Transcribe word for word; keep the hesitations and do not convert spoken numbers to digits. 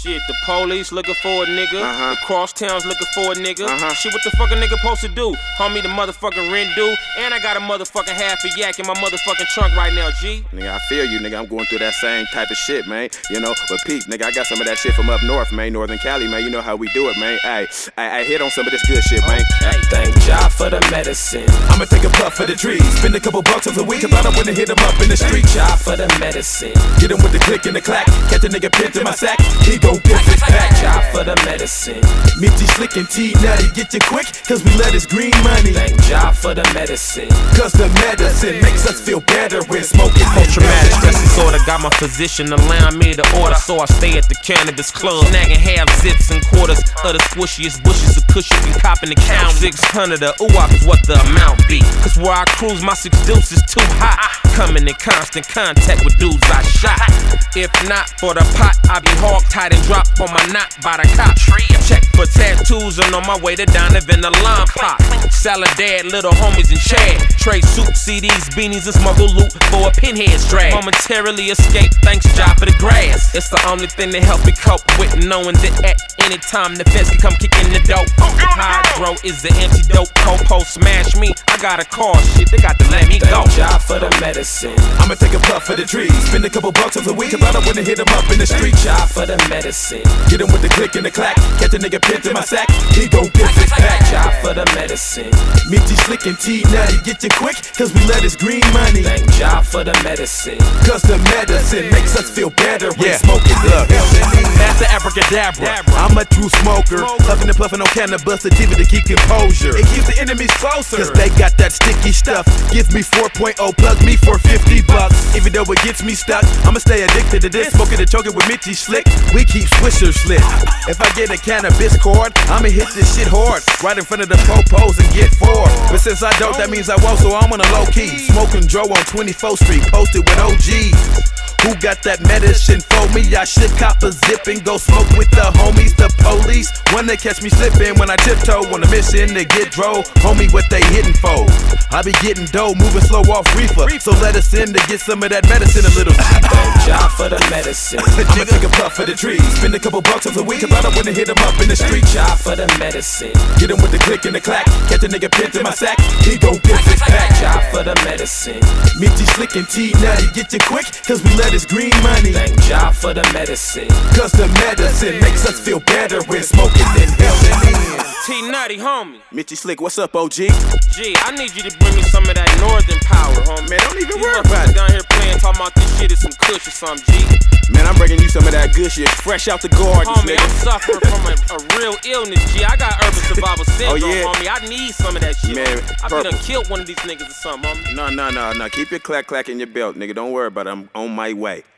Shit, the police looking for a nigga. Uh-huh. The crosstown's looking for a nigga. Uh-huh. Shit, what the fuck a nigga supposed to do? Homie, the motherfucking rent due. And I got a motherfucking half a yak in my motherfucking trunk right now, G. Nigga, I feel you, nigga. I'm going through that same type of shit, man. You know, but Pete, nigga, I got some of that shit from up north, man. Northern Cali, man. You know how we do it, man. Ay, I, I hit on some of this good shit, man. Okay. Thank Jah for the medicine. I'ma take a puff for the trees. Spend a couple bucks on the week, about I wanna hit him up in the street. Jah for the medicine. Get him with the click and the clack. Catch a nigga pins in my sack. He gon' get six pack. Jah for the medicine. Mitty Slick and T Nutty, get you quick, cause we let his green money. Thank Jah for the medicine. Cause the medicine makes us feel better when smoking. Post-traumatic stress disorder got my physician allowing me to order, so I stay at the cannabis club, snagging half zips and quarters of the squishiest bushes of kush you can cop in the count. Six hundred of ooh-wop is what the amount be. Cause where I cruise, my six deuce is too hot. Coming in constant contact with dudes I shot. If not for the pot, I be hog tied and drop on my knot by the cop. Check for tattoos and on my way to Donovan the lime pop. Salad dad, little homies and Chad. Trade soup, C Ds, beanies, and smuggle loot for a pinhead's drag. Momentarily escape, thanks Jah for the grass. It's the only thing that help me cope with knowing that at any time the feds can come kicking the dope. Hydro is the antidote. Popo smash me, I got a car, shit, they got to let me go. Thank Jah for the medicine. I'ma take a puff for the trees. Spend a couple bucks on the week, about I wanna hit him up in the street. Jah for the medicine. Get him with the click and the clack. Catch a nigga pins in my sack. He gon' get six pack. Jah for the medicine. Mitty Slick and T Nutty, get you quick, cause we let his green money. Thank Jah for the medicine. Cause the medicine makes us feel better when Yeah. smoking. Look. That's the abracadabra. I'm a true smoker, puffing and puffing on cannabis, sativa to keep composure. It keeps the enemies closer, cause they got that sticky stuff. Give me four point oh, plug me for fifty bucks. Even though it gets me stuck, I'ma stay addicted to this. Smoking and choking with Mitty Slick, we keep swishers slit. If I get a cannabis cord, I'ma hit this shit hard, right in front of the popos and get four. But since I don't, that means I won't, so I'm on a low key. Smoking Dro on twenty-fourth Street, posted with O Gs. Who got that medicine for me? I should cop a zip and go smoke with the homies. The police, when they catch me slipping, when I tiptoe on a mission to get drove. Homie, what they hitting for? I be getting dough, moving slow off reefer. So let us in to get some of that medicine a little cheaper. Thank Jah for the medicine. I'ma take a puff for the trees. Spend a couple bucks on the week, about I wanna hit him up in the street. Jah for the medicine. Get him with the click and the clack. Catch a nigga pins in my sack. He gon' get six pack. Jah for the medicine. Mitty Slick and T Nutty, get you quick, cause we let his green money. Thank Jah for the medicine. Cause the medicine makes us feel better when smoking and inhaling. T Nutty, homie. Mitty Slick, what's up, O G? G, I need you to bring me some of that northern power, homie. Man, don't even These worry motherfuckers about it. down here playing, talking about this shit is some kush or something, G. Man, I'm bringing you some of that good shit, fresh out the garden, Homie, I'm nigga. suffering from a, a real illness, G. I got urban survival syndrome, Oh, yeah? homie. I need some of that shit. Man, I purple. done killed one of these niggas or something, homie. No, no, no, no. Keep your clack clack in your belt, nigga. Don't worry about it. I'm on my way.